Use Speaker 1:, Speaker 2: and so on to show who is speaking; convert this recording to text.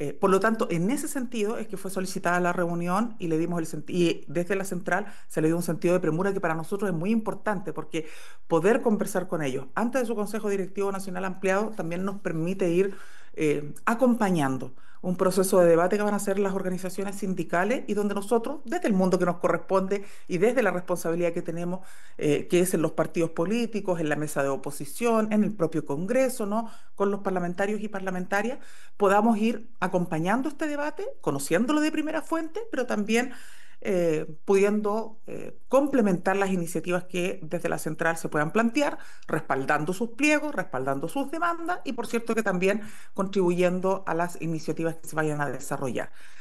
Speaker 1: Por lo tanto, en ese sentido es que fue solicitada la reunión y le dimos y desde la central se le dio un sentido de premura que para nosotros es muy importante porque poder conversar con ellos antes de su Consejo Directivo Nacional Ampliado también nos permite ir acompañando un proceso de debate que van a hacer las organizaciones sindicales y donde nosotros, desde el mundo que nos corresponde y desde la responsabilidad que tenemos, que es en los partidos políticos, en la mesa de oposición, en el propio Congreso, ¿no? Con los parlamentarios y parlamentarias, podamos ir acompañando este debate, conociéndolo de primera fuente, pero también pudiendo complementar las iniciativas que desde la central se puedan plantear, respaldando sus pliegos, respaldando sus demandas y, por cierto, que también contribuyendo a las iniciativas que se vayan a desarrollar.